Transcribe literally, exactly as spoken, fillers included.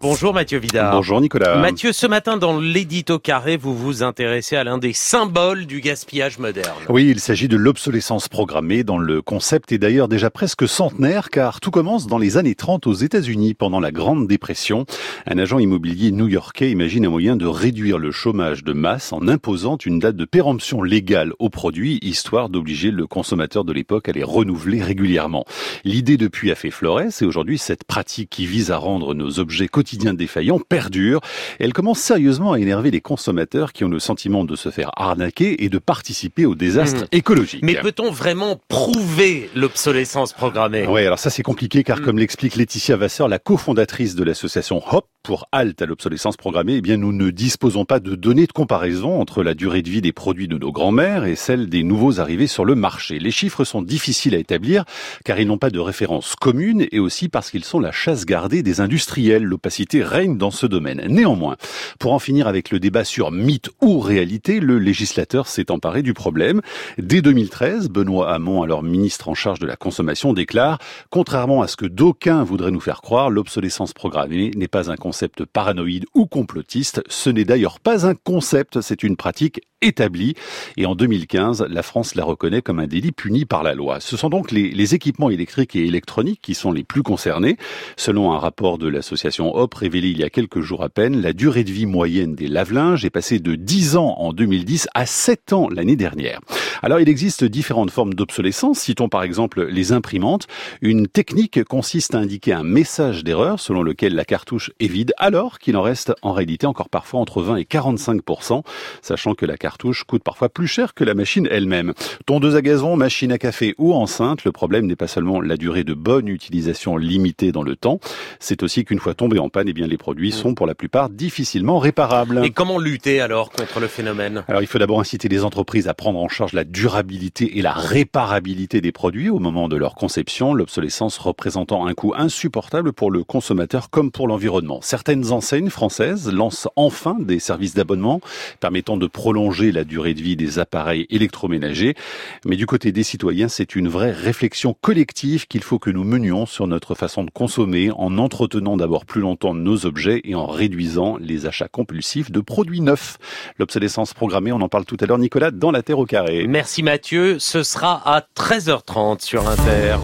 Bonjour Mathieu Vidard. Bonjour Nicolas. Mathieu, ce matin dans l'édito carré, vous vous intéressez à l'un des symboles du gaspillage moderne. Oui, il s'agit de l'obsolescence programmée, dont le concept est d'ailleurs déjà presque centenaire, car tout commence dans les années trente aux États-Unis pendant la Grande Dépression. Un agent immobilier new-yorkais imagine un moyen de réduire le chômage de masse en imposant une date de péremption légale aux produits, histoire d'obliger le consommateur de l'époque à les renouveler régulièrement. L'idée depuis a fait florès et aujourd'hui cette pratique qui vise à rendre nos objets quotidiens défaillant perdure. Elle commence sérieusement à énerver les consommateurs qui ont le sentiment de se faire arnaquer et de participer au désastre mmh. écologique. Mais peut-on vraiment prouver l'obsolescence programmée ? Oui, alors ça c'est compliqué car mmh. comme l'explique Laetitia Vasseur, la cofondatrice de l'association Hop pour Halte à l'obsolescence programmée, eh bien nous ne disposons pas de données de comparaison entre la durée de vie des produits de nos grands-mères et celle des nouveaux arrivés sur le marché. Les chiffres sont difficiles à établir car ils n'ont pas de référence commune et aussi parce qu'ils sont la chasse gardée des industriels. L'opacité règne dans ce domaine. Néanmoins, pour en finir avec le débat sur mythe ou réalité, le législateur s'est emparé du problème. Dès deux mille treize, Benoît Hamon, alors ministre en charge de la consommation, déclare « Contrairement à ce que d'aucuns voudraient nous faire croire, l'obsolescence programmée n'est pas un concept paranoïde ou complotiste. Ce n'est d'ailleurs pas un concept, c'est une pratique établie. » Et en deux mille quinze, la France la reconnaît comme un délit puni par la loi. Ce sont donc les, les équipements électriques et électroniques qui sont les plus concernés. Selon un rapport de l'association Hop, révélé il y a quelques jours à peine, la durée de vie moyenne des lave-linges est passée de dix ans en deux mille dix à sept ans l'année dernière. Alors il existe différentes formes d'obsolescence. Citons par exemple les imprimantes. Une technique consiste à indiquer un message d'erreur selon lequel la cartouche est vide alors qu'il en reste en réalité encore parfois entre vingt et quarante-cinq pour cent, sachant que la cartouche coûte parfois plus cher que la machine elle-même. Tondeuse à gazon, machine à café ou enceinte, le problème n'est pas seulement la durée de bonne utilisation limitée dans le temps, c'est aussi qu'une fois tombé en panne, eh bien les produits sont pour la plupart difficilement réparables. Et comment lutter alors contre le phénomène ? Alors il faut d'abord inciter les entreprises à prendre en charge la durabilité et la réparabilité des produits au moment de leur conception, l'obsolescence représentant un coût insupportable pour le consommateur comme pour l'environnement. Certaines enseignes françaises lancent enfin des services d'abonnement permettant de prolonger la durée de vie des appareils électroménagers. Mais du côté des citoyens, c'est une vraie réflexion collective qu'il faut que nous menions sur notre façon de consommer en entretenant d'abord plus longtemps nos objets et en réduisant les achats compulsifs de produits neufs. L'obsolescence programmée, on en parle tout à l'heure, Nicolas, dans la Terre au carré. Merci Mathieu, ce sera à treize heures trente sur Inter.